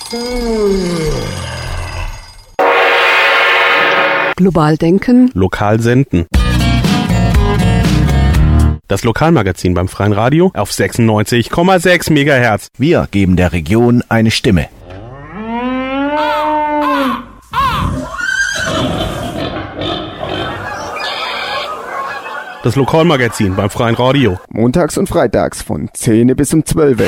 Global denken. Lokal senden. Das Lokalmagazin beim Freien Radio auf 96,6 MHz. Wir geben der Region eine Stimme. Das Lokalmagazin beim Freien Radio. Montags und freitags von 10 bis um 12.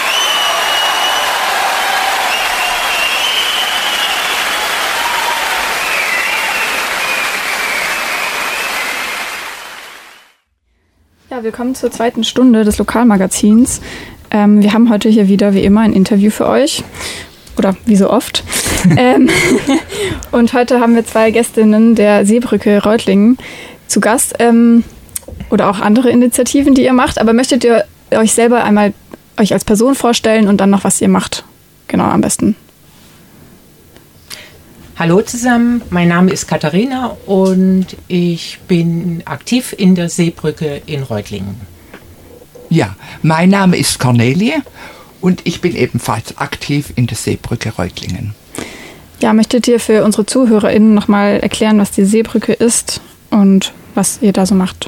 Ja, willkommen zur zweiten Stunde des Lokalmagazins. Wir haben heute hier wieder wie immer ein Interview für euch. Oder wie so oft. Und heute haben wir zwei Gästinnen der Seebrücke Reutlingen zu Gast. Oder auch andere Initiativen, die ihr macht. Aber möchtet ihr euch selber einmal euch als Person vorstellen und dann noch, was ihr macht? Genau, am besten. Hallo zusammen, mein Name ist Katharina und ich bin aktiv in der Seebrücke in Reutlingen. Ja, mein Name ist Cornelie und ich bin ebenfalls aktiv in der Seebrücke Reutlingen. Ja, möchtet ihr für unsere ZuhörerInnen nochmal erklären, was die Seebrücke ist und was ihr da so macht?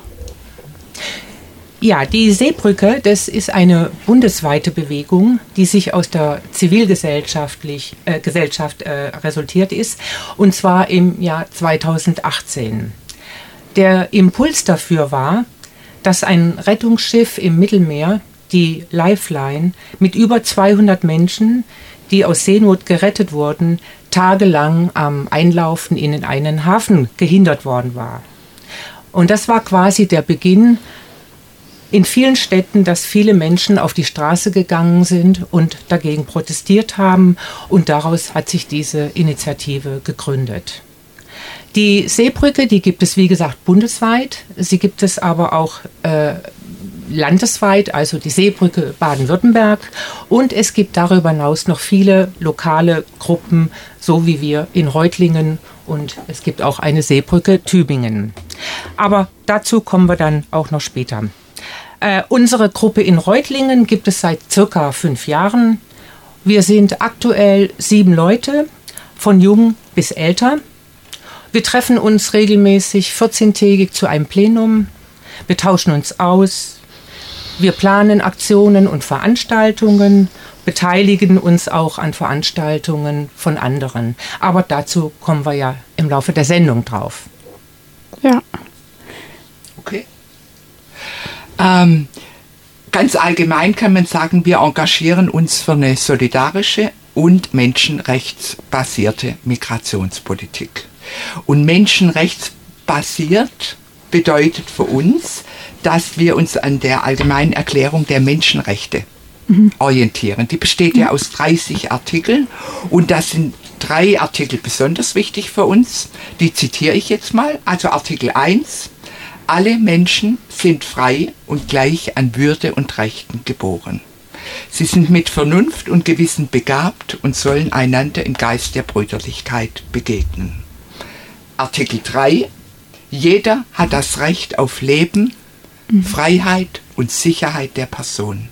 Ja, die Seebrücke, das ist eine bundesweite Bewegung, die sich aus der Zivilgesellschaft resultiert ist, und zwar im Jahr 2018. Der Impuls dafür war, dass ein Rettungsschiff im Mittelmeer, die Lifeline, mit über 200 Menschen, die aus Seenot gerettet wurden, tagelang am Einlaufen in einen Hafen gehindert worden war. Und das war quasi der Beginn in vielen Städten, dass viele Menschen auf die Straße gegangen sind und dagegen protestiert haben, und daraus hat sich diese Initiative gegründet. Die Seebrücke, die gibt es wie gesagt bundesweit, sie gibt es aber auch landesweit, also die Seebrücke Baden-Württemberg, und es gibt darüber hinaus noch viele lokale Gruppen, so wie wir in Reutlingen, und es gibt auch eine Seebrücke Tübingen. Aber dazu kommen wir dann auch noch später. Unsere Gruppe in Reutlingen gibt es seit circa 5 Jahren. Wir sind aktuell 7 Leute, von jung bis älter. Wir treffen uns regelmäßig 14-tägig zu einem Plenum. Wir tauschen uns aus. Wir planen Aktionen und Veranstaltungen, beteiligen uns auch an Veranstaltungen von anderen. Aber dazu kommen wir ja im Laufe der Sendung drauf. Ja. Okay. Ganz allgemein kann man sagen, wir engagieren uns für eine solidarische und menschenrechtsbasierte Migrationspolitik. Und menschenrechtsbasiert bedeutet für uns, dass wir uns an der Allgemeinen Erklärung der Menschenrechte orientieren. Die besteht ja aus 30 Artikeln, und das sind 3 Artikel besonders wichtig für uns. Die zitiere ich jetzt mal. Also Artikel 1: Alle Menschen sind frei und gleich an Würde und Rechten geboren. Sie sind mit Vernunft und Gewissen begabt und sollen einander im Geist der Brüderlichkeit begegnen. Artikel 3: Jeder hat das Recht auf Leben, Freiheit und Sicherheit der Person.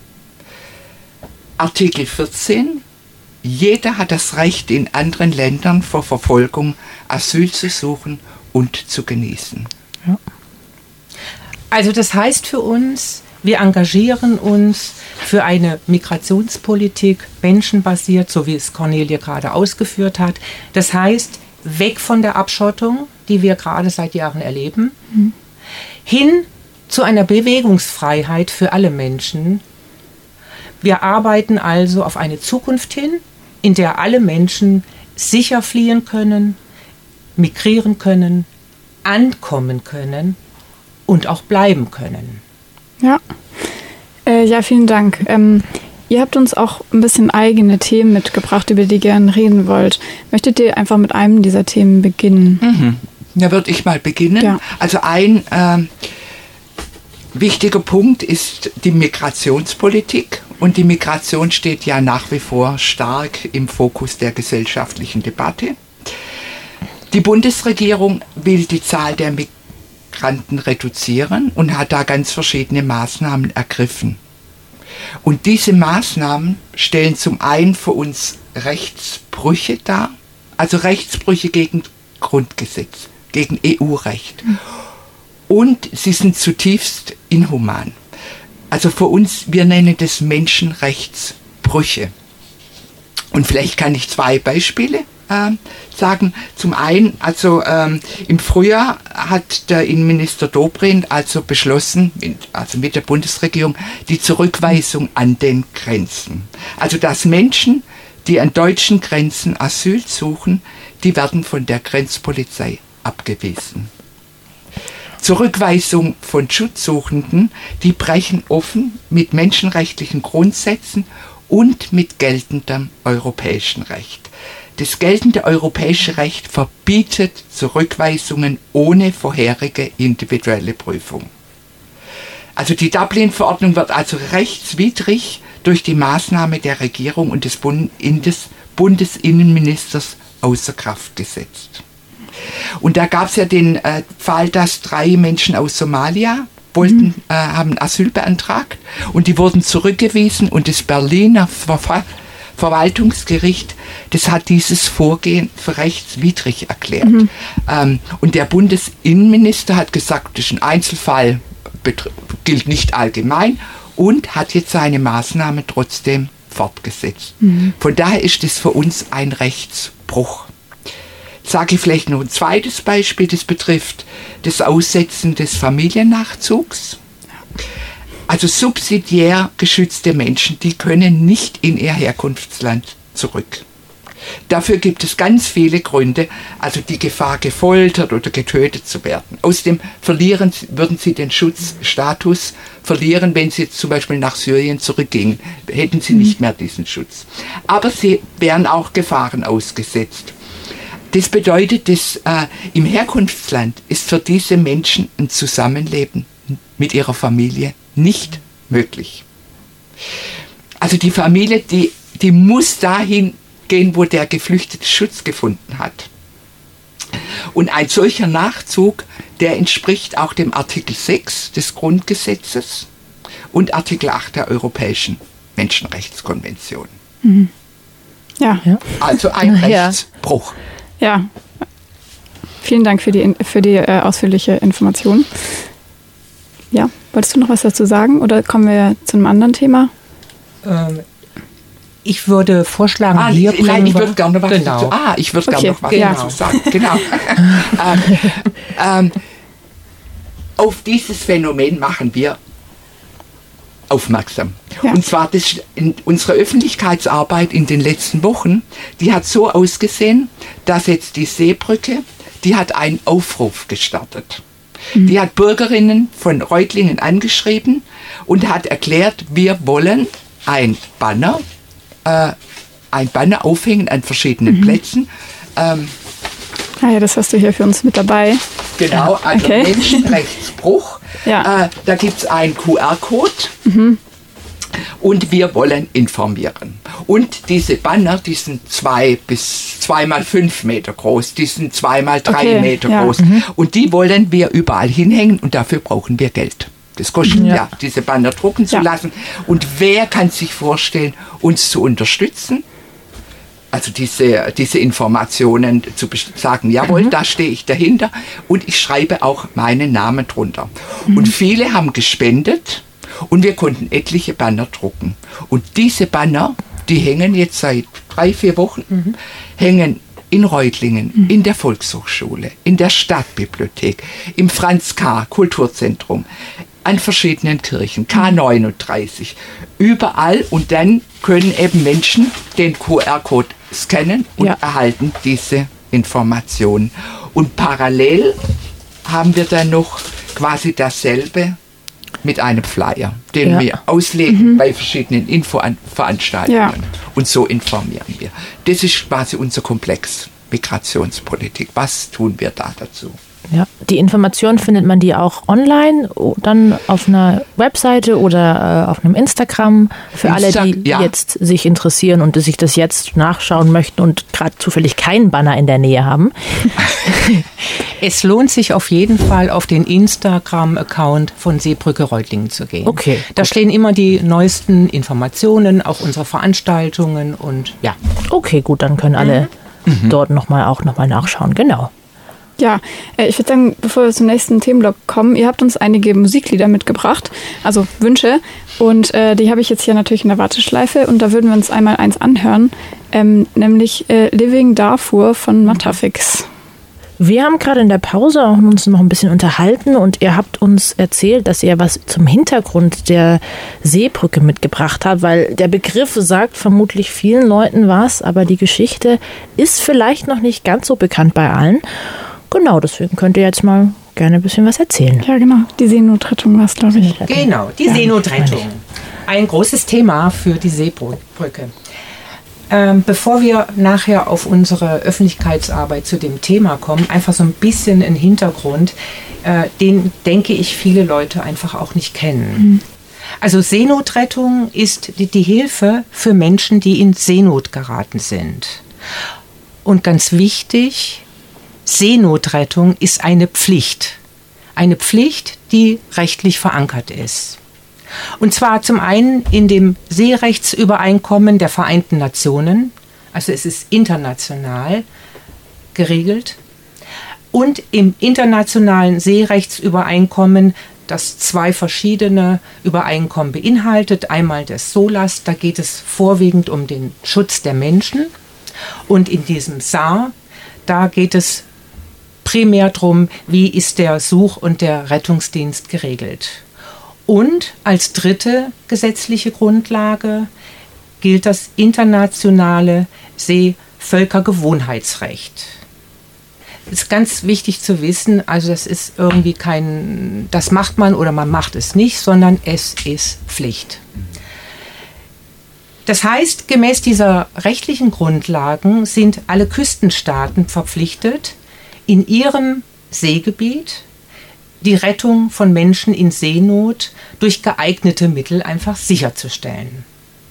Artikel 14: Jeder hat das Recht, in anderen Ländern vor Verfolgung Asyl zu suchen und zu genießen. Ja. Also das heißt für uns, wir engagieren uns für eine Migrationspolitik, menschenbasiert, so wie es Cornelie gerade ausgeführt hat. Das heißt, weg von der Abschottung, die wir gerade seit Jahren erleben, hin zu einer Bewegungsfreiheit für alle Menschen. Wir arbeiten also auf eine Zukunft hin, in der alle Menschen sicher fliehen können, migrieren können, ankommen können und auch bleiben können. Ja, ja, vielen Dank. Ihr habt uns auch ein bisschen eigene Themen mitgebracht, über die ihr gerne reden wollt. Möchtet ihr einfach mit einem dieser Themen beginnen? Da würde ich mal beginnen. Ja. Also ein wichtiger Punkt ist die Migrationspolitik. Und die Migration steht ja nach wie vor stark im Fokus der gesellschaftlichen Debatte. Die Bundesregierung will die Zahl der Migranten reduzieren und hat da ganz verschiedene Maßnahmen ergriffen. Und diese Maßnahmen stellen zum einen für uns Rechtsbrüche dar, also Rechtsbrüche gegen Grundgesetz, gegen EU-Recht. Und sie sind zutiefst inhuman. Also für uns, wir nennen das Menschenrechtsbrüche. Und vielleicht kann ich 2 Beispiele sagen. Zum einen, also im Frühjahr hat der Innenminister Dobrindt also beschlossen, also mit der Bundesregierung, die Zurückweisung an den Grenzen. Also dass Menschen, die an deutschen Grenzen Asyl suchen, die werden von der Grenzpolizei abgewiesen. Zurückweisung von Schutzsuchenden, die brechen offen mit menschenrechtlichen Grundsätzen und mit geltendem europäischen Recht. Das geltende europäische Recht verbietet Zurückweisungen ohne vorherige individuelle Prüfung. Also die Dublin-Verordnung wird also rechtswidrig durch die Maßnahme der Regierung und des Bundesinnenministers außer Kraft gesetzt. Und da gab es ja den Fall, dass 3 Menschen aus Somalia haben Asyl beantragt und die wurden zurückgewiesen und das Berliner Verwaltungsgericht, das hat dieses Vorgehen für rechtswidrig erklärt. Und der Bundesinnenminister hat gesagt, das ist ein Einzelfall, gilt nicht allgemein und hat jetzt seine Maßnahme trotzdem fortgesetzt. Von daher ist das für uns ein Rechtsbruch. Sage ich vielleicht noch ein zweites Beispiel, das betrifft das Aussetzen des Familiennachzugs. Also subsidiär geschützte Menschen, die können nicht in ihr Herkunftsland zurück. Dafür gibt es ganz viele Gründe, also die Gefahr, gefoltert oder getötet zu werden. Außerdem würden sie den Schutzstatus verlieren, wenn sie jetzt zum Beispiel nach Syrien zurückgingen, hätten sie nicht mehr diesen Schutz. Aber sie wären auch Gefahren ausgesetzt. Das bedeutet, dass im Herkunftsland ist für diese Menschen ein Zusammenleben mit ihrer Familie nicht möglich. Also die Familie, die muss dahin gehen, wo der Geflüchtete Schutz gefunden hat. Und ein solcher Nachzug, der entspricht auch dem Artikel 6 des Grundgesetzes und Artikel 8 der Europäischen Menschenrechtskonvention. Ja. Also ein Rechtsbruch. Ja, vielen Dank für die ausführliche Information. Ja, wolltest du noch was dazu sagen oder kommen wir zu einem anderen Thema? Ich würde vorschlagen, ich würde gerne noch was dazu. Ich würde gerne noch was dazu sagen. Genau. Auf dieses Phänomen machen wir aufmerksam. Ja. Und zwar unsere Öffentlichkeitsarbeit in den letzten Wochen, die hat so ausgesehen, dass jetzt die Seebrücke, die hat einen Aufruf gestartet. Die hat Bürgerinnen von Reutlingen angeschrieben und hat erklärt, wir wollen ein Banner aufhängen an verschiedenen Plätzen. Ja, das hast du hier für uns mit dabei. Genau, also okay. Menschenrechtsbruch. Ja. Da gibt es einen QR-Code und wir wollen informieren. Und diese Banner, die sind 2 bis 2 mal 5 Meter groß, die sind 2 mal 3 Meter groß. Und die wollen wir überall hinhängen und dafür brauchen wir Geld. Das kostet ja, diese Banner drucken zu lassen. Und wer kann sich vorstellen, uns zu unterstützen? Also diese Informationen zu sagen, jawohl, da stehe ich dahinter und ich schreibe auch meinen Namen drunter. Und viele haben gespendet und wir konnten etliche Banner drucken. Und diese Banner, die hängen jetzt seit 3-4 Wochen, hängen in Reutlingen, in der Volkshochschule, in der Stadtbibliothek, im Franz K. Kulturzentrum, an verschiedenen Kirchen, K39, überall. Und dann können eben Menschen den QR-Code scannen und erhalten diese Informationen. Und parallel haben wir dann noch quasi dasselbe mit einem Flyer, den wir auslegen bei verschiedenen Infoveranstaltungen. Ja. Und so informieren wir. Das ist quasi unser Komplex Migrationspolitik. Was tun wir da dazu? Ja, die Informationen findet man die auch online, dann auf einer Webseite oder auf einem Instagram für alle, die jetzt sich interessieren und sich das jetzt nachschauen möchten und gerade zufällig keinen Banner in der Nähe haben. Es lohnt sich auf jeden Fall, auf den Instagram-Account von Seebrücke Reutlingen zu gehen. Okay. Da stehen immer die neuesten Informationen, auch unsere Veranstaltungen und ja. Okay, gut, dann können alle dort nochmal nachschauen, genau. Ja, ich würde sagen, bevor wir zum nächsten Themenblock kommen, ihr habt uns einige Musiklieder mitgebracht, also Wünsche, und die habe ich jetzt hier natürlich in der Warteschleife und da würden wir uns einmal eins anhören, nämlich Living Darfur von Matafix. Wir haben gerade in der Pause auch uns noch ein bisschen unterhalten und ihr habt uns erzählt, dass ihr was zum Hintergrund der Seebrücke mitgebracht habt, weil der Begriff sagt vermutlich vielen Leuten was, aber die Geschichte ist vielleicht noch nicht ganz so bekannt bei allen. Genau, deswegen könnt ihr jetzt mal gerne ein bisschen was erzählen. Ja, genau. Die Seenotrettung war es, glaube ich. Genau, die Seenotrettung. Ein großes Thema für die Seebrücke. Bevor wir nachher auf unsere Öffentlichkeitsarbeit zu dem Thema kommen, einfach so ein bisschen ein Hintergrund, den, denke ich, viele Leute einfach auch nicht kennen. Also Seenotrettung ist die Hilfe für Menschen, die in Seenot geraten sind. Und ganz wichtig, Seenotrettung ist eine Pflicht. Eine Pflicht, die rechtlich verankert ist. Und zwar zum einen in dem Seerechtsübereinkommen der Vereinten Nationen, also es ist international geregelt, und im internationalen Seerechtsübereinkommen, das 2 verschiedene Übereinkommen beinhaltet. Einmal das SOLAS, da geht es vorwiegend um den Schutz der Menschen, und in diesem SAR, da geht es primär darum, wie ist der Such- und der Rettungsdienst geregelt. Und als dritte gesetzliche Grundlage gilt das internationale Seevölkergewohnheitsrecht. Das ist ganz wichtig zu wissen, also das ist irgendwie das macht man oder man macht es nicht, sondern es ist Pflicht. Das heißt, gemäß dieser rechtlichen Grundlagen sind alle Küstenstaaten verpflichtet, in ihrem Seegebiet die Rettung von Menschen in Seenot durch geeignete Mittel einfach sicherzustellen.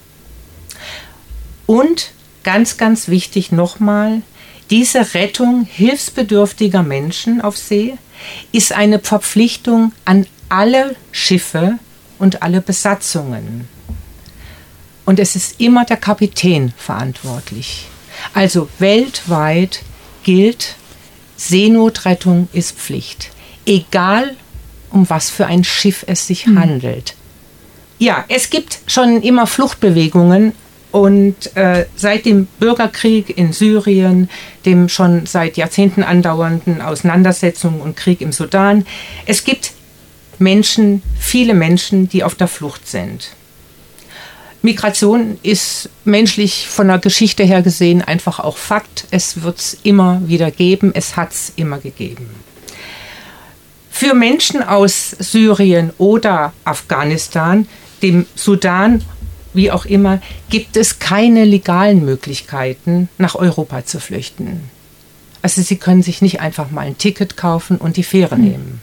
Und ganz, ganz wichtig nochmal, diese Rettung hilfsbedürftiger Menschen auf See ist eine Verpflichtung an alle Schiffe und alle Besatzungen. Und es ist immer der Kapitän verantwortlich. Also weltweit gilt, Seenotrettung ist Pflicht. Egal, um was für ein Schiff es sich handelt. Ja, es gibt schon immer Fluchtbewegungen und seit dem Bürgerkrieg in Syrien, dem schon seit Jahrzehnten andauernden Auseinandersetzungen und Krieg im Sudan, es gibt Menschen, viele Menschen, die auf der Flucht sind. Migration ist menschlich von der Geschichte her gesehen einfach auch Fakt. Es wird es immer wieder geben, es hat es immer gegeben. Für Menschen aus Syrien oder Afghanistan, dem Sudan, wie auch immer, gibt es keine legalen Möglichkeiten, nach Europa zu flüchten. Also sie können sich nicht einfach mal ein Ticket kaufen und die Fähre nehmen.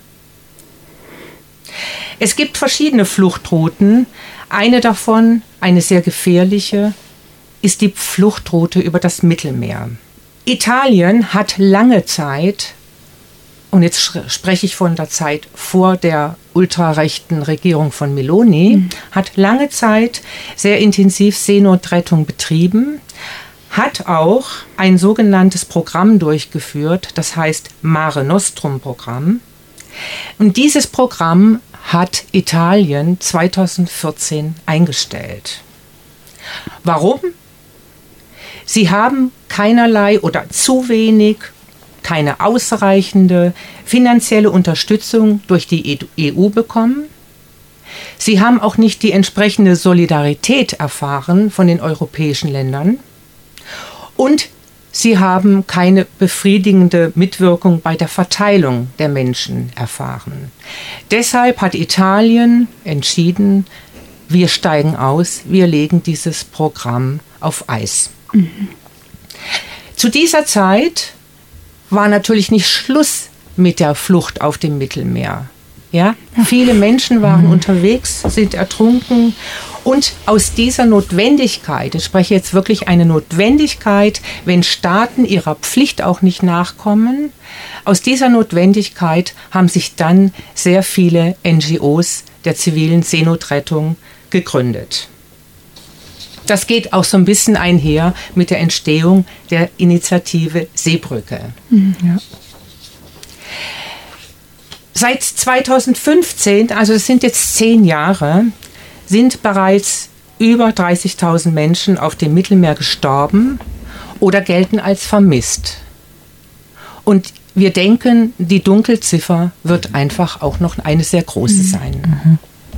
Es gibt verschiedene Fluchtrouten. Eine davon, eine sehr gefährliche, ist die Fluchtroute über das Mittelmeer. Italien hat lange Zeit, und jetzt spreche ich von der Zeit vor der ultrarechten Regierung von Meloni, hat lange Zeit sehr intensiv Seenotrettung betrieben, hat auch ein sogenanntes Programm durchgeführt, das heißt Mare Nostrum Programm. Und dieses Programm hat Italien 2014 eingestellt. Warum? Sie haben keinerlei oder zu wenig, keine ausreichende finanzielle Unterstützung durch die EU bekommen. Sie haben auch nicht die entsprechende Solidarität erfahren von den europäischen Ländern. Und sie haben keine befriedigende Mitwirkung bei der Verteilung der Menschen erfahren. Deshalb hat Italien entschieden, wir steigen aus, wir legen dieses Programm auf Eis. Zu dieser Zeit war natürlich nicht Schluss mit der Flucht auf dem Mittelmeer. Ja? Viele Menschen waren unterwegs, sind ertrunken. Und aus dieser Notwendigkeit, ich spreche jetzt wirklich eine Notwendigkeit, wenn Staaten ihrer Pflicht auch nicht nachkommen, aus dieser Notwendigkeit haben sich dann sehr viele NGOs der zivilen Seenotrettung gegründet. Das geht auch so ein bisschen einher mit der Entstehung der Initiative Seebrücke. Ja. Seit 2015, also es sind jetzt 10 Jahre, sind bereits über 30.000 Menschen auf dem Mittelmeer gestorben oder gelten als vermisst. Und wir denken, die Dunkelziffer wird einfach auch noch eine sehr große sein.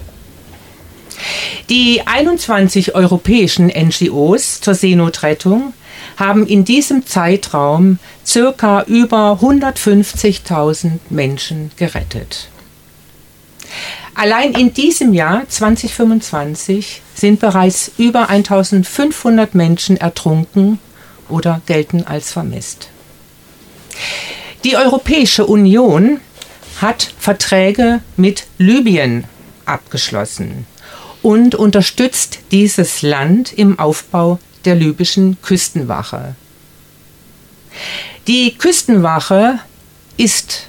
Die 21 europäischen NGOs zur Seenotrettung haben in diesem Zeitraum circa über 150.000 Menschen gerettet. Allein in diesem Jahr 2025 sind bereits über 1.500 Menschen ertrunken oder gelten als vermisst. Die Europäische Union hat Verträge mit Libyen abgeschlossen und unterstützt dieses Land im Aufbau der libyschen Küstenwache. Die Küstenwache ist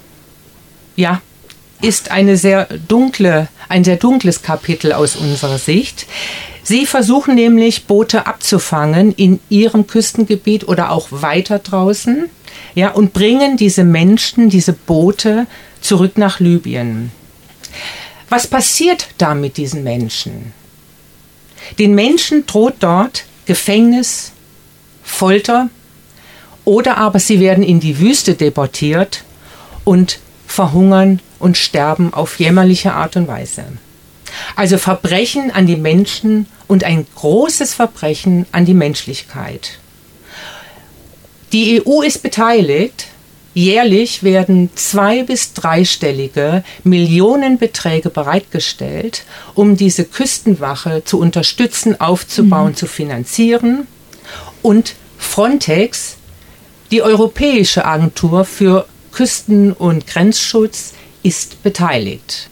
ein sehr dunkles Kapitel aus unserer Sicht. Sie versuchen nämlich, Boote abzufangen in ihrem Küstengebiet oder auch weiter draußen, ja, und bringen diese Menschen, diese Boote zurück nach Libyen. Was passiert da mit diesen Menschen? Den Menschen droht dort Gefängnis, Folter oder aber sie werden in die Wüste deportiert und verhungern und sterben auf jämmerliche Art und Weise. Also Verbrechen an die Menschen und ein großes Verbrechen an die Menschlichkeit. Die EU ist beteiligt. Jährlich werden 2- bis 3-stellige Millionenbeträge bereitgestellt, um diese Küstenwache zu unterstützen, aufzubauen, zu finanzieren. Und Frontex, die Europäische Agentur für Küsten- und Grenzschutz, ist beteiligt.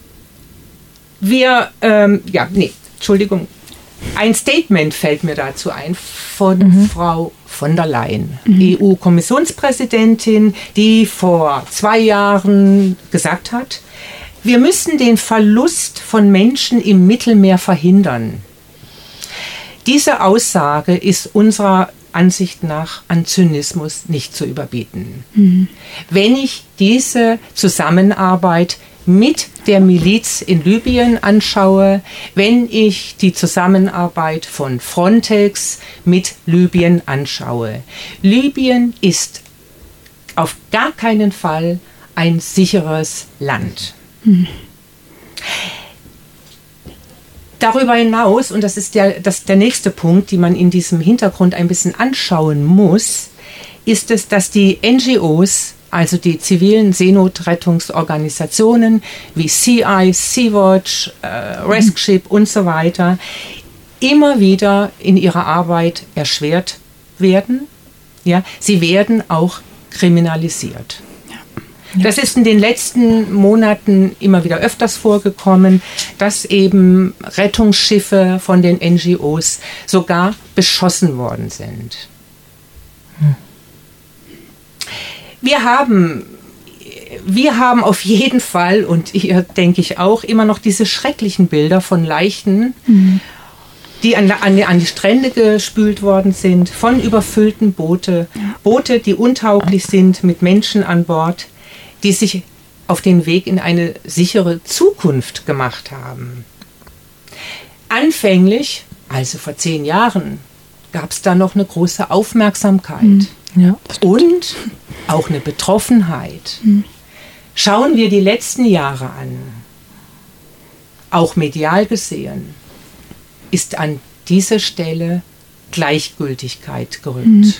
Ein Statement fällt mir dazu ein von Frau von der Leyen, EU-Kommissionspräsidentin, die vor 2 Jahren gesagt hat, wir müssen den Verlust von Menschen im Mittelmeer verhindern. Diese Aussage ist unserer Ansicht nach an Zynismus nicht zu überbieten. Wenn ich diese Zusammenarbeit mit der Miliz in Libyen anschaue, wenn ich die Zusammenarbeit von Frontex mit Libyen anschaue. Libyen ist auf gar keinen Fall ein sicheres Land. Darüber hinaus, und das ist der nächste Punkt, den man in diesem Hintergrund ein bisschen anschauen muss, ist es, dass die NGOs, also die zivilen Seenotrettungsorganisationen wie CI, Sea-Watch, Rescue und so weiter, immer wieder in ihrer Arbeit erschwert werden. Ja, sie werden auch kriminalisiert. Das ist in den letzten Monaten immer wieder öfters vorgekommen, dass eben Rettungsschiffe von den NGOs sogar beschossen worden sind. Wir haben auf jeden Fall, und ihr denke ich auch, immer noch diese schrecklichen Bilder von Leichen, die an die Strände gespült worden sind, von überfüllten Boote, die untauglich sind mit Menschen an Bord, die sich auf den Weg in eine sichere Zukunft gemacht haben. Anfänglich, also vor 10 Jahren, gab es da noch eine große Aufmerksamkeit und auch eine Betroffenheit. Schauen wir die letzten Jahre an, auch medial gesehen, ist an dieser Stelle Gleichgültigkeit gerückt.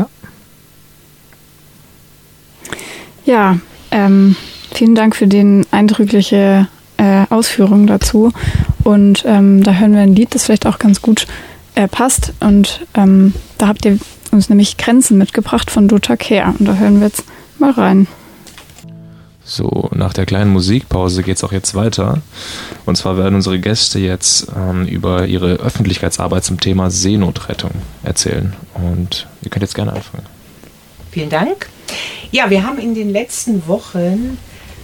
Ja, vielen Dank für die eindrückliche Ausführung dazu. Und da hören wir ein Lied, das vielleicht auch ganz gut passt. Und da habt ihr uns nämlich Grenzen mitgebracht von Dota Kehr. Und da hören wir jetzt mal rein. So, nach der kleinen Musikpause geht es auch jetzt weiter. Und zwar werden unsere Gäste jetzt über ihre Öffentlichkeitsarbeit zum Thema Seenotrettung erzählen. Und ihr könnt jetzt gerne anfangen. Vielen Dank. Ja, wir haben in den letzten Wochen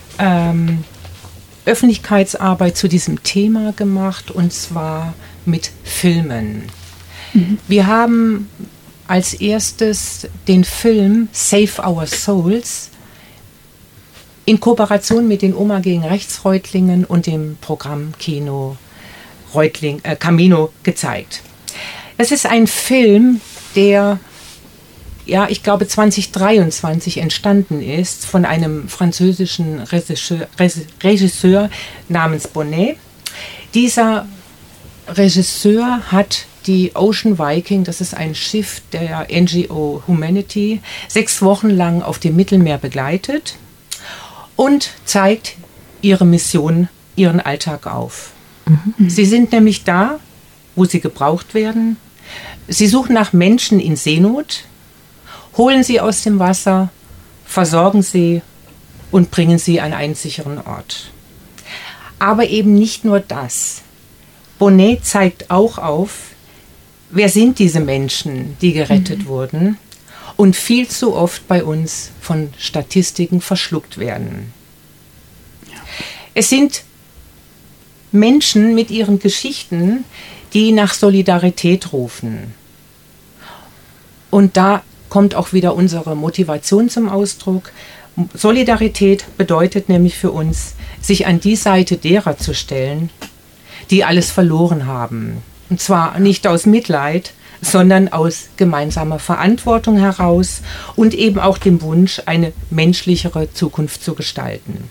Öffentlichkeitsarbeit zu diesem Thema gemacht, und zwar mit Filmen. Wir haben als erstes den Film Save Our Souls in Kooperation mit den Oma gegen Rechts Reutlingen und dem Programm Kino Camino gezeigt. Es ist ein Film, der, ja, ich glaube 2023 entstanden ist von einem französischen Regisseur namens Bonnet. Dieser Regisseur hat die Ocean Viking, das ist ein Schiff der NGO Humanity, 6 Wochen lang auf dem Mittelmeer begleitet und zeigt ihre Mission, ihren Alltag auf. Sie sind nämlich da, wo sie gebraucht werden. Sie suchen nach Menschen in Seenot, holen sie aus dem Wasser, versorgen sie und bringen sie an einen sicheren Ort. Aber eben nicht nur das. Bonnet zeigt auch auf, wer sind diese Menschen, die gerettet wurden und viel zu oft bei uns von Statistiken verschluckt werden. Ja. Es sind Menschen mit ihren Geschichten, die nach Solidarität rufen. Und da kommt auch wieder unsere Motivation zum Ausdruck. Solidarität bedeutet nämlich für uns, sich an die Seite derer zu stellen, die alles verloren haben. Und zwar nicht aus Mitleid, sondern aus gemeinsamer Verantwortung heraus und eben auch dem Wunsch, eine menschlichere Zukunft zu gestalten.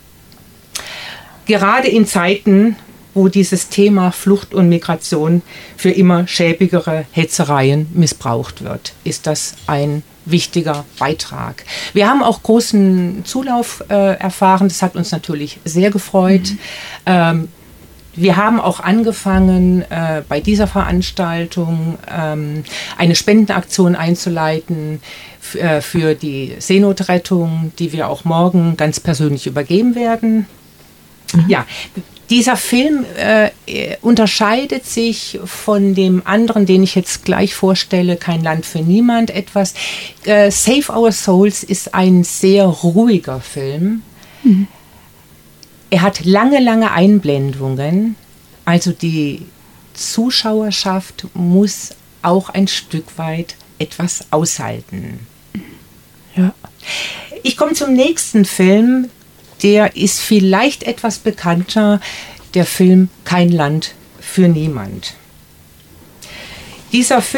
Gerade in Zeiten, wo dieses Thema Flucht und Migration für immer schäbigere Hetzereien missbraucht wird, ist das ein wichtiger Beitrag. Wir haben auch großen Zulauf erfahren, das hat uns natürlich sehr gefreut. Wir haben auch angefangen, bei dieser Veranstaltung eine Spendenaktion einzuleiten für die Seenotrettung, die wir auch morgen ganz persönlich übergeben werden. Ja, dieser Film unterscheidet sich von dem anderen, den ich jetzt gleich vorstelle, Kein Land für Niemand, etwas. Save Our Souls ist ein sehr ruhiger Film. Er hat lange Einblendungen, also die Zuschauerschaft muss auch ein Stück weit etwas aushalten. Ja. Ich komme zum nächsten Film, der ist vielleicht etwas bekannter, der Film Kein Land für Niemand. Diesen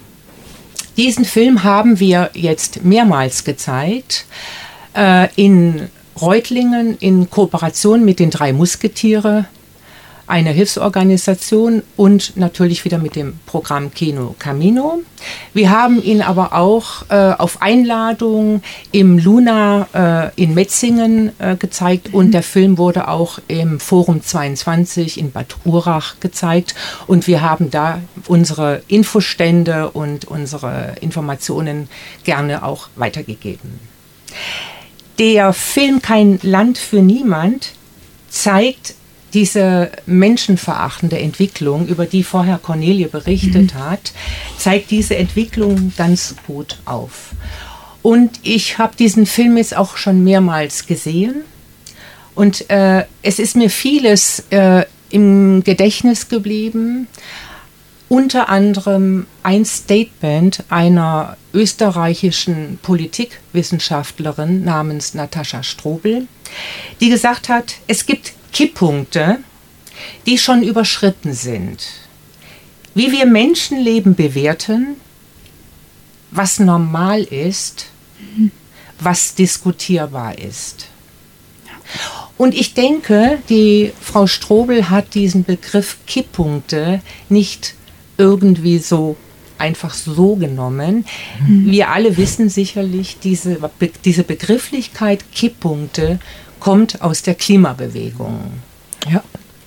Film haben wir jetzt mehrmals gezeigt, in Reutlingen in Kooperation mit den 3 Musketiere, einer Hilfsorganisation und natürlich wieder mit dem Programm Kino Camino. Wir haben ihn aber auch auf Einladung im Luna in Metzingen gezeigt und der Film wurde auch im Forum 22 in Bad Urach gezeigt und wir haben da unsere Infostände und unsere Informationen gerne auch weitergegeben. Der Film Kein Land für Niemand zeigt diese menschenverachtende Entwicklung, über die vorher Cornelie berichtet hat, zeigt diese Entwicklung ganz gut auf. Und ich habe diesen Film jetzt auch schon mehrmals gesehen und es ist mir vieles im Gedächtnis geblieben. Unter anderem ein Statement einer österreichischen Politikwissenschaftlerin namens Natascha Strobel, die gesagt hat, es gibt Kipppunkte, die schon überschritten sind. Wie wir Menschenleben bewerten, was normal ist, was diskutierbar ist. Und ich denke, die Frau Strobel hat diesen Begriff Kipppunkte nicht irgendwie so einfach so genommen. Wir alle wissen sicherlich, diese Begrifflichkeit Kipppunkte kommt aus der Klimabewegung. Ja.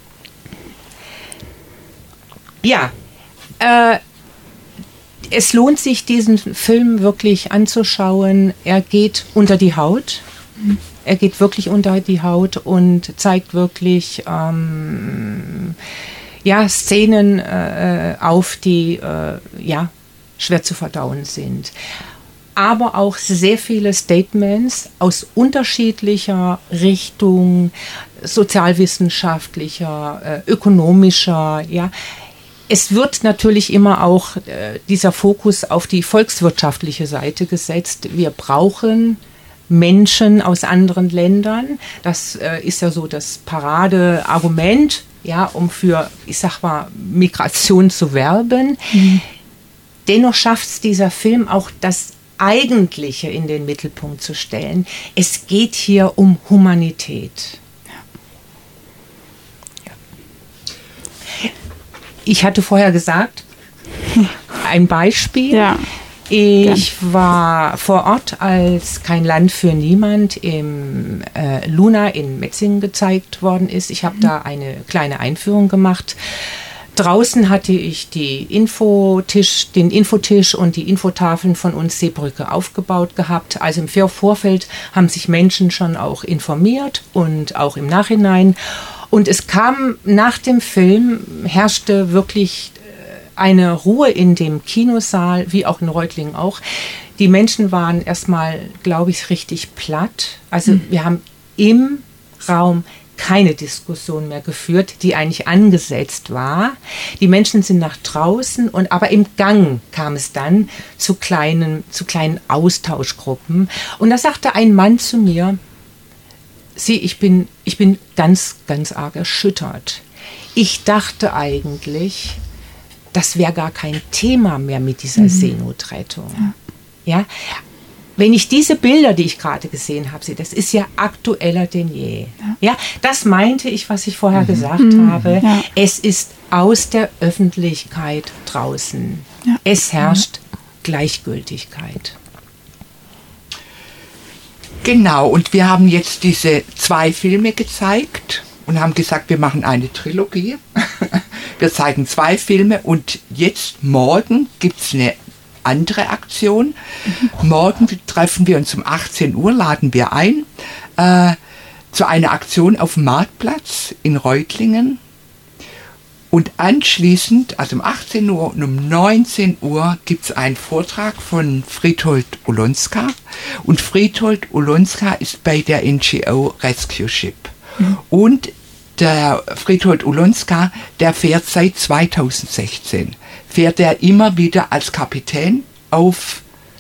Ja, es lohnt sich, diesen Film wirklich anzuschauen. Er geht unter die Haut. Er geht wirklich unter die Haut und zeigt wirklich Szenen auf, die schwer zu verdauen sind. Aber auch sehr viele Statements aus unterschiedlicher Richtung, sozialwissenschaftlicher, ökonomischer, ja. Es wird natürlich immer auch dieser Fokus auf die volkswirtschaftliche Seite gesetzt. Wir brauchen Menschen aus anderen Ländern. Das ist ja so das Paradeargument, ja, um für, ich sag mal, Migration zu werben. Mhm. Dennoch schafft es dieser Film auch, das Eigentliche in den Mittelpunkt zu stellen. Es geht hier um Humanität. Ja. Ich hatte vorher gesagt, ein Beispiel. Ja. Ich war vor Ort, als Kein Land für niemand im Luna in Metzingen gezeigt worden ist. Ich habe da eine kleine Einführung gemacht. Draußen hatte ich den Infotisch und die Infotafeln von uns Seebrücke aufgebaut gehabt. Also im Vorfeld haben sich Menschen schon auch informiert und auch im Nachhinein. Und es kam nach dem Film, herrschte wirklich eine Ruhe in dem Kinosaal, wie auch in Reutlingen auch. Die Menschen waren erstmal, glaube ich, richtig platt. Also wir haben im Raum keine Diskussion mehr geführt, die eigentlich angesetzt war. Die Menschen sind nach draußen, aber im Gang kam es dann zu kleinen Austauschgruppen. Und da sagte ein Mann zu mir, ich bin ganz, ganz arg erschüttert. Ich dachte eigentlich, das wäre gar kein Thema mehr mit dieser Seenotrettung. Ja? Wenn ich diese Bilder, die ich gerade gesehen habe, sehe, das ist ja aktueller denn je. Ja, das meinte ich, was ich vorher gesagt habe. Ja. Es ist aus der Öffentlichkeit draußen. Ja. Es herrscht Gleichgültigkeit. Genau, und wir haben jetzt diese 2 Filme gezeigt und haben gesagt, wir machen eine Trilogie. Wir zeigen 2 Filme und jetzt morgen gibt es eine andere Aktion. Morgen treffen wir uns um 18 Uhr, laden wir ein zu einer Aktion auf dem Marktplatz in Reutlingen. Und anschließend, also um 18 Uhr und um 19 Uhr, gibt es einen Vortrag von Fritold Ulonska. Und Fritold Ulonska ist bei der NGO Rescue Ship. Und der Fritold Ulonska, der fährt seit 2016. Fährt er immer wieder als Kapitän auf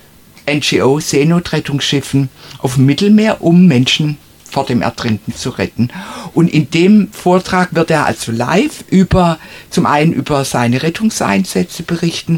NGO-Seenotrettungsschiffen auf dem Mittelmeer, um Menschen vor dem Ertrinken zu retten. Und in dem Vortrag wird er also live zum einen über seine Rettungseinsätze berichten,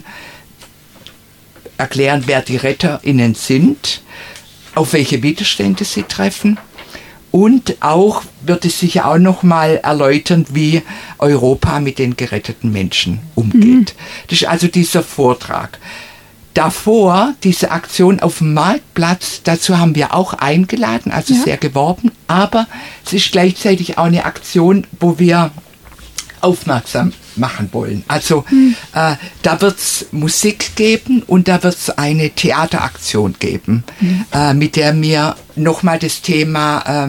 erklären, wer die RetterInnen sind, auf welche Widerstände sie treffen. Und auch wird es sicher auch noch mal erläutern, wie Europa mit den geretteten Menschen umgeht. Das ist also dieser Vortrag. Davor, diese Aktion auf dem Marktplatz, dazu haben wir auch eingeladen, also sehr geworben. Aber es ist gleichzeitig auch eine Aktion, wo wir aufmerksam machen wollen. Also da wird es Musik geben und da wird es eine Theateraktion geben, mit der wir nochmal das Thema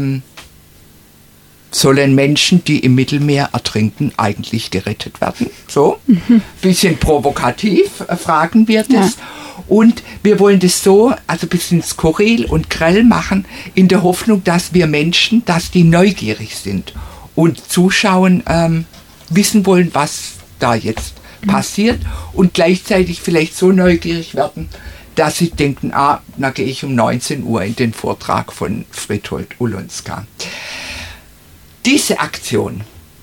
sollen Menschen, die im Mittelmeer ertrinken, eigentlich gerettet werden? So, bisschen provokativ fragen wir das. Ja. Und wir wollen das so, also ein bisschen skurril und grell machen, in der Hoffnung, dass wir Menschen, dass die neugierig sind und zuschauen, wissen wollen, was da jetzt passiert und gleichzeitig vielleicht so neugierig werden, dass sie denken, na gehe ich um 19 Uhr in den Vortrag von Fritold Ulonska. Diese Aktion,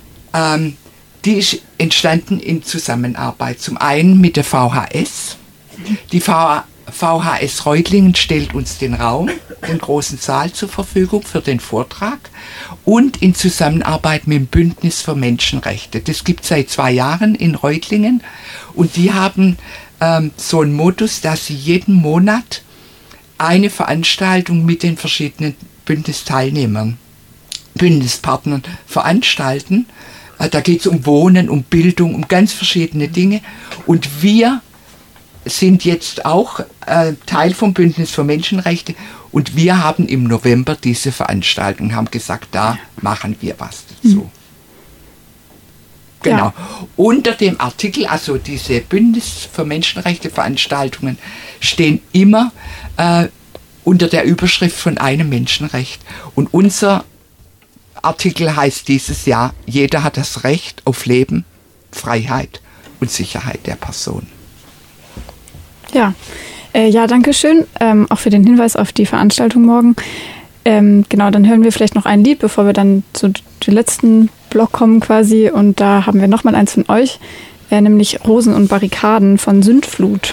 die ist entstanden in Zusammenarbeit zum einen mit der VHS. Die VHS Reutlingen stellt uns den Raum, den großen Saal zur Verfügung für den Vortrag und in Zusammenarbeit mit dem Bündnis für Menschenrechte. Das gibt es seit 2 Jahren in Reutlingen und die haben so einen Modus, dass sie jeden Monat eine Veranstaltung mit den verschiedenen Bündnispartnern veranstalten. Da geht es um Wohnen, um Bildung, um ganz verschiedene Dinge und wir sind jetzt auch Teil vom Bündnis für Menschenrechte und wir haben im November diese Veranstaltung, haben gesagt, da machen wir was dazu. Genau. Ja. Unter dem Artikel, also diese Bündnis für Menschenrechte Veranstaltungen, stehen immer unter der Überschrift von einem Menschenrecht. Und unser Artikel heißt dieses Jahr, jeder hat das Recht auf Leben, Freiheit und Sicherheit der Person. Ja, danke schön, auch für den Hinweis auf die Veranstaltung morgen. Genau, dann hören wir vielleicht noch ein Lied, bevor wir dann zu dem letzten Block kommen quasi. Und da haben wir nochmal eins von euch, nämlich Rosen und Barrikaden von Sündflut.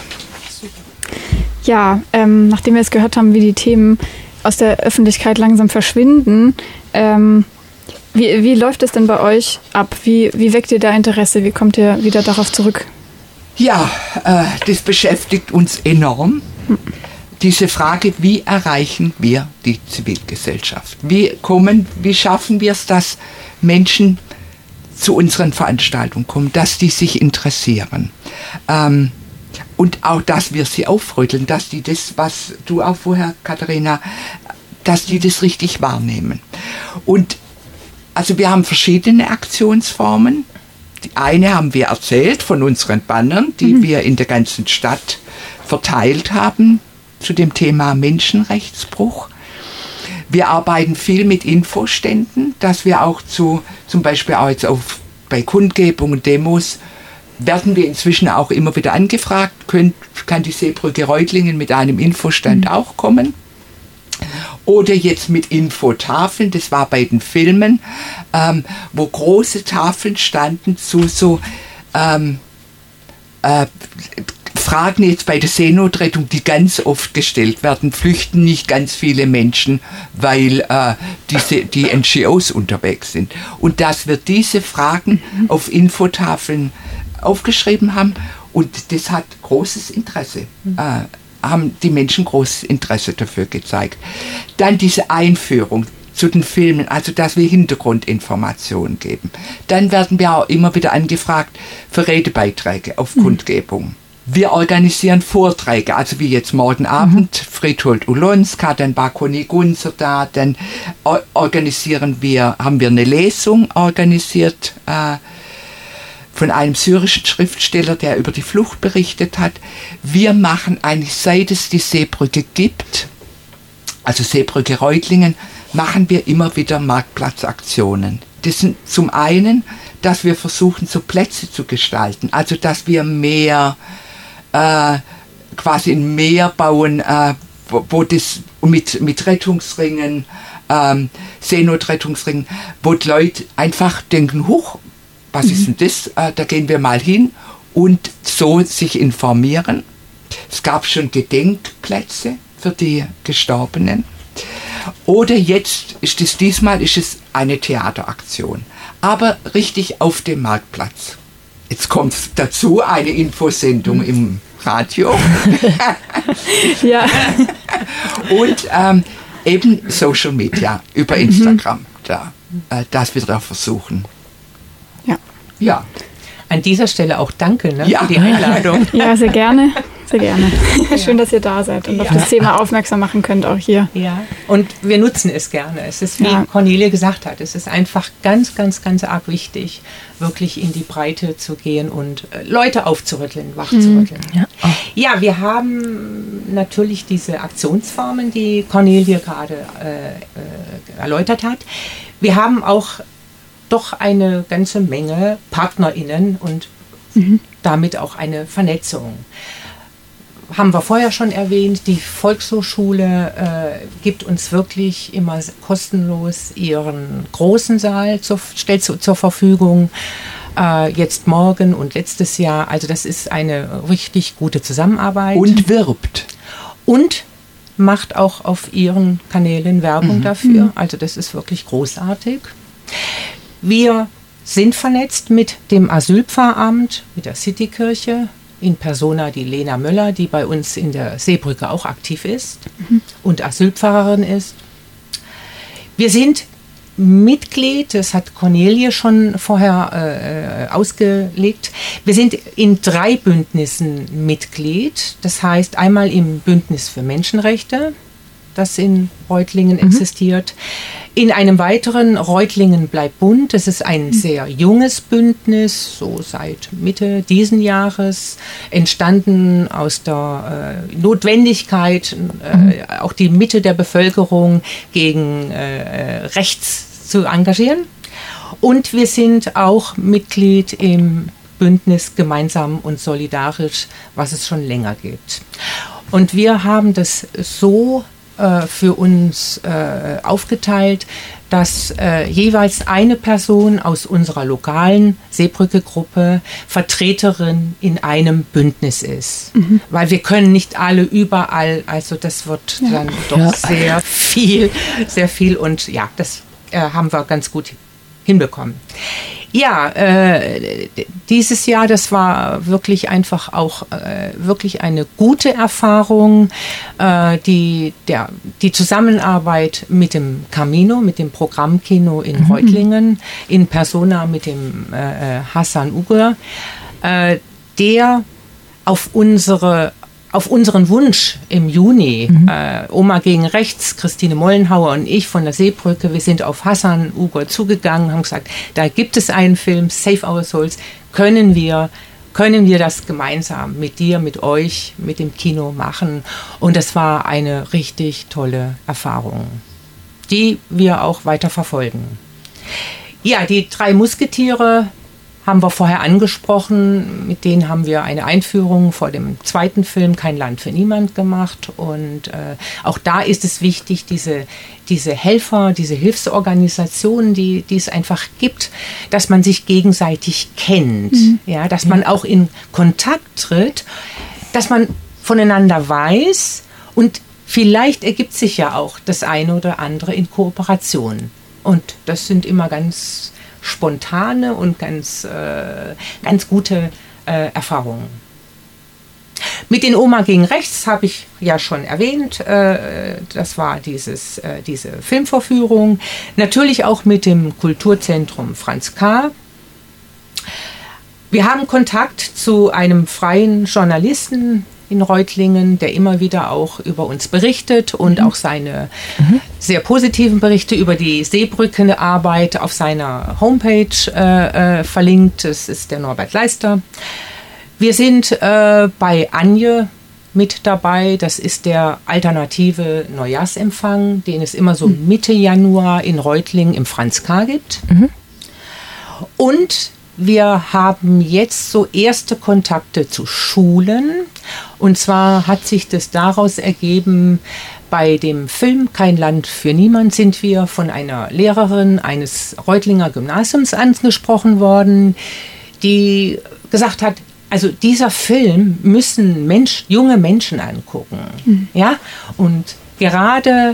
Ja, nachdem wir jetzt gehört haben, wie die Themen aus der Öffentlichkeit langsam verschwinden, wie läuft es denn bei euch ab? Wie weckt ihr da Interesse? Wie kommt ihr wieder darauf zurück? Ja, das beschäftigt uns enorm. Diese Frage, wie erreichen wir die Zivilgesellschaft? Wie schaffen wir es, dass Menschen zu unseren Veranstaltungen kommen, dass die sich interessieren? Und auch, dass wir sie aufrütteln, dass die das, was du auch vorher, Katharina, dass die das richtig wahrnehmen. Und also wir haben verschiedene Aktionsformen. Die eine haben wir erzählt von unseren Bannern, die wir in der ganzen Stadt verteilt haben zu dem Thema Menschenrechtsbruch. Wir arbeiten viel mit Infoständen, dass wir auch zum Beispiel auch jetzt bei Kundgebungen, Demos, werden wir inzwischen auch immer wieder angefragt, kann die Seebrücke Reutlingen mit einem Infostand auch kommen? Oder jetzt mit Infotafeln, das war bei den Filmen, wo große Tafeln standen zu so Fragen jetzt bei der Seenotrettung, die ganz oft gestellt werden. Flüchten nicht ganz viele Menschen, weil die NGOs unterwegs sind. Und dass wir diese Fragen auf Infotafeln aufgeschrieben haben und das hat großes Interesse. Haben die Menschen großes Interesse dafür gezeigt. Dann diese Einführung zu den Filmen, also dass wir Hintergrundinformationen geben. Dann werden wir auch immer wieder angefragt für Redebeiträge auf Kundgebungen. Wir organisieren Vorträge, also wie jetzt morgen Abend, Friedhold Ulonska, dann Bakoni Gunzer da, dann haben wir eine Lesung organisiert, von einem syrischen Schriftsteller, der über die Flucht berichtet hat. Wir machen eigentlich, seit es die Seebrücke gibt, also Seebrücke Reutlingen, machen wir immer wieder Marktplatzaktionen. Das sind zum einen, dass wir versuchen, so Plätze zu gestalten, also dass wir mehr, quasi ein Meer bauen, wo das mit Rettungsringen, Seenotrettungsringen, wo die Leute einfach denken, huch, was ist denn das? Da gehen wir mal hin und so sich informieren. Es gab schon Gedenkplätze für die Gestorbenen. Oder jetzt diesmal ist es eine Theateraktion. Aber richtig auf dem Marktplatz. Jetzt kommt dazu eine Infosendung im Radio. Ja. Und eben Social Media über Instagram, dass wir da versuchen. Ja. An dieser Stelle auch danke für die Einladung. Ja, sehr gerne. Sehr gerne. Schön, dass ihr da seid und auf das Thema aufmerksam machen könnt, auch hier. Ja, und wir nutzen es gerne. Es ist, wie Cornelia gesagt hat, es ist einfach ganz, ganz, ganz arg wichtig, wirklich in die Breite zu gehen und Leute aufzurütteln, wachzurütteln. Ja, wir haben natürlich diese Aktionsformen, die Cornelia gerade erläutert hat. Wir haben auch doch eine ganze Menge PartnerInnen und damit auch eine Vernetzung. Haben wir vorher schon erwähnt, die Volkshochschule gibt uns wirklich immer kostenlos ihren großen Saal, stellt zur Verfügung, jetzt morgen und letztes Jahr. Also das ist eine richtig gute Zusammenarbeit. Und wirbt. Und macht auch auf ihren Kanälen Werbung dafür. Also das ist wirklich großartig. Wir sind vernetzt mit dem Asylpfarramt, mit der Citykirche, in persona die Lena Möller, die bei uns in der Seebrücke auch aktiv ist und Asylpfarrerin ist. Wir sind Mitglied, das hat Cornelie schon vorher ausgelegt. Wir sind in 3 Bündnissen Mitglied. Das heißt einmal im Bündnis für Menschenrechte, das in Reutlingen existiert. In einem weiteren, Reutlingen bleibt bunt. Das ist ein sehr junges Bündnis, so seit Mitte diesen Jahres, entstanden aus der Notwendigkeit, auch die Mitte der Bevölkerung gegen rechts zu engagieren. Und wir sind auch Mitglied im Bündnis Gemeinsam und Solidarisch, was es schon länger gibt. Und wir haben das so für uns aufgeteilt, dass jeweils eine Person aus unserer lokalen Seebrücke-Gruppe Vertreterin in einem Bündnis ist. Weil wir können nicht alle überall, also das wird dann doch sehr viel und ja, das haben wir ganz gut hinbekommen. Ja, dieses Jahr, das war wirklich einfach auch wirklich eine gute Erfahrung. Die Zusammenarbeit mit dem Camino, mit dem Programmkino in Reutlingen, in Persona mit dem Hassan Ugur, der auf unseren Wunsch im Juni, Oma gegen Rechts, Christine Mollenhauer und ich von der Seebrücke, wir sind auf Hassan Ugur zugegangen, haben gesagt, da gibt es einen Film, Save Our Souls, können wir das gemeinsam mit dir, mit euch, mit dem Kino machen. Und das war eine richtig tolle Erfahrung, die wir auch weiter verfolgen. Ja, die 3 Musketiere haben wir vorher angesprochen. Mit denen haben wir eine Einführung vor dem 2. Film Kein Land für niemand gemacht. Und auch da ist es wichtig, diese Helfer, diese Hilfsorganisationen, die es einfach gibt, dass man sich gegenseitig kennt, ja, dass man auch in Kontakt tritt, dass man voneinander weiß und vielleicht ergibt sich ja auch das eine oder andere in Kooperation. Und das sind immer ganz spontane und ganz gute Erfahrungen. Mit den Oma gegen Rechts habe ich ja schon erwähnt, das war diese Filmvorführung. Natürlich auch mit dem Kulturzentrum Franz K. Wir haben Kontakt zu einem freien Journalisten in Reutlingen, der immer wieder auch über uns berichtet und auch seine sehr positiven Berichte über die Seebrückenarbeit auf seiner Homepage verlinkt. Das ist der Norbert Leister. Wir sind bei Anje mit dabei. Das ist der alternative Neujahrsempfang, den es immer so Mitte Januar in Reutlingen im Franz K. gibt. Und wir haben jetzt so erste Kontakte zu Schulen. Und zwar hat sich das daraus ergeben, bei dem Film Kein Land für niemand sind wir von einer Lehrerin eines Reutlinger Gymnasiums angesprochen worden, die gesagt hat, also dieser Film müssen junge Menschen angucken. Ja? Und gerade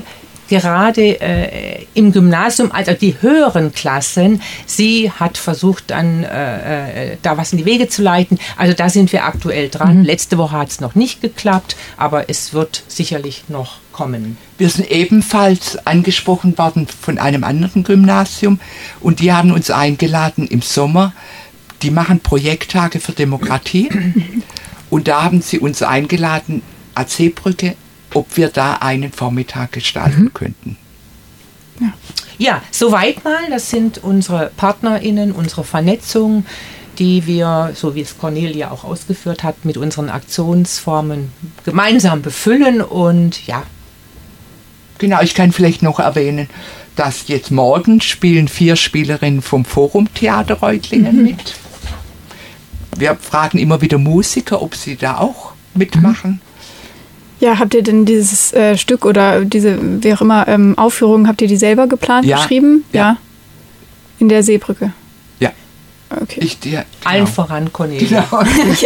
im Gymnasium, also die höheren Klassen, sie hat versucht, dann da was in die Wege zu leiten. Also da sind wir aktuell dran. Letzte Woche hat es noch nicht geklappt, aber es wird sicherlich noch kommen. Wir sind ebenfalls angesprochen worden von einem anderen Gymnasium und die haben uns eingeladen im Sommer. Die machen Projekttage für Demokratie und da haben sie uns eingeladen als Seebrücke, ob wir da einen Vormittag gestalten könnten. Ja, soweit mal. Das sind unsere PartnerInnen, unsere Vernetzung, die wir, so wie es Cornelia auch ausgeführt hat, mit unseren Aktionsformen gemeinsam befüllen und ja. Genau, ich kann vielleicht noch erwähnen, dass jetzt morgen spielen 4 Spielerinnen vom Forum Theater Reutlingen mit. Wir fragen immer wieder Musiker, ob sie da auch mitmachen. Ja, habt ihr denn dieses Stück oder diese, wie auch immer, Aufführung, habt ihr die selber geplant, geschrieben? Ja. In der Seebrücke? Ja. Okay. Allen voran, Cornelia. Genau.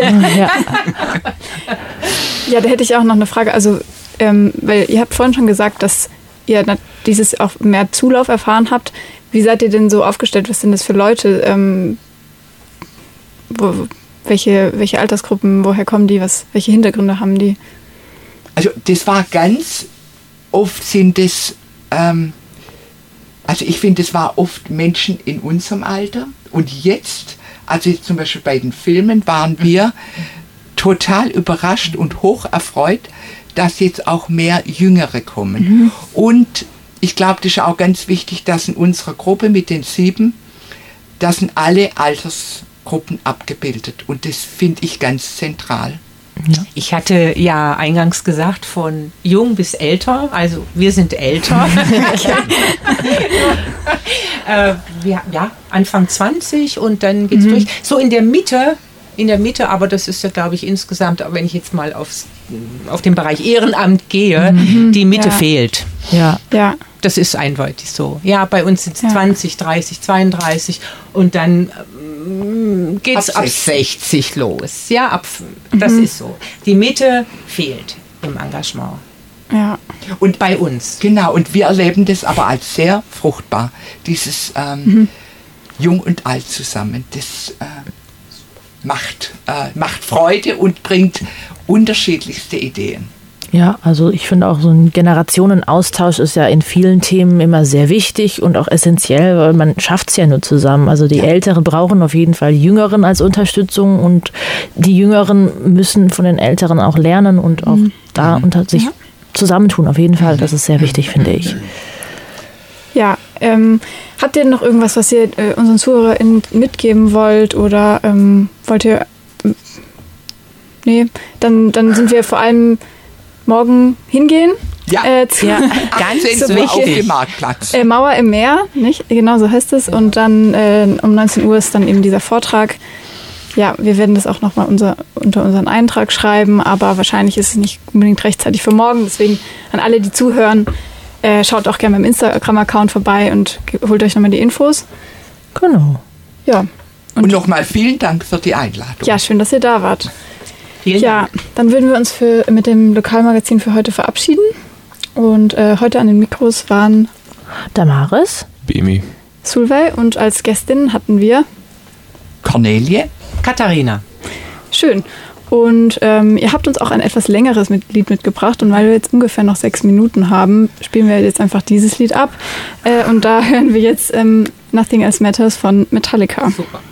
Ja, da hätte ich auch noch eine Frage. Also, weil ihr habt vorhin schon gesagt, dass ihr dieses auch mehr Zulauf erfahren habt. Wie seid ihr denn so aufgestellt? Was sind das für Leute? Welche Altersgruppen, woher kommen die? Welche Hintergründe haben die? Also das war ganz oft sind es, Also ich finde, es war oft Menschen in unserem Alter. Und jetzt, also jetzt zum Beispiel bei den Filmen, waren wir total überrascht und hoch erfreut, dass jetzt auch mehr Jüngere kommen. Und ich glaube, das ist auch ganz wichtig, dass in unserer Gruppe mit den 7, da sind alle Altersgruppen abgebildet. Und das finde ich ganz zentral. Ja. Ich hatte ja eingangs gesagt, von jung bis älter, also wir sind älter. Ja, Anfang 20 und dann geht's durch. So in der Mitte, aber das ist ja, glaube ich, insgesamt, wenn ich jetzt mal auf den Bereich Ehrenamt gehe, die Mitte fehlt. Ja. Das ist eindeutig so. Ja, bei uns sind es 20, 30, 32 und dann geht's ab 60 los. Ja, das ist so. Die Mitte fehlt im Engagement. Ja. Und bei uns. Genau, und wir erleben das aber als sehr fruchtbar. Dieses Jung und Alt zusammen. Das macht Freude und bringt unterschiedlichste Ideen. Ja, also ich finde auch so ein Generationenaustausch ist ja in vielen Themen immer sehr wichtig und auch essentiell, weil man schafft es ja nur zusammen. Also die Älteren brauchen auf jeden Fall Jüngeren als Unterstützung und die Jüngeren müssen von den Älteren auch lernen und auch da unter sich zusammentun. Auf jeden Fall, das ist sehr wichtig, finde ich. Ja, habt ihr noch irgendwas, was ihr unseren ZuhörerInnen mitgeben wollt oder wollt ihr... Nee, dann sind wir vor allem morgen hingehen. Ja, ganz wichtig. Auf dem Marktplatz. Mauer im Meer, nicht? Genau so heißt es. Und dann um 19 Uhr ist dann eben dieser Vortrag. Ja, wir werden das auch nochmal unter unseren Eintrag schreiben, aber wahrscheinlich ist es nicht unbedingt rechtzeitig für morgen. Deswegen an alle, die zuhören, schaut auch gerne beim Instagram-Account vorbei und holt euch nochmal die Infos. Genau. Ja. Und nochmal vielen Dank für die Einladung. Ja, schön, dass ihr da wart. Vielen Dank. Dann würden wir uns mit dem Lokalmagazin für heute verabschieden. Und heute an den Mikros waren Damaris, Bemi, Sulvey und als Gästin hatten wir Cornelie, Katharina. Schön. Und ihr habt uns auch ein etwas längeres Lied mitgebracht. Und weil wir jetzt ungefähr noch 6 Minuten haben, spielen wir jetzt einfach dieses Lied ab. Und da hören wir jetzt Nothing Else Matters von Metallica. Super.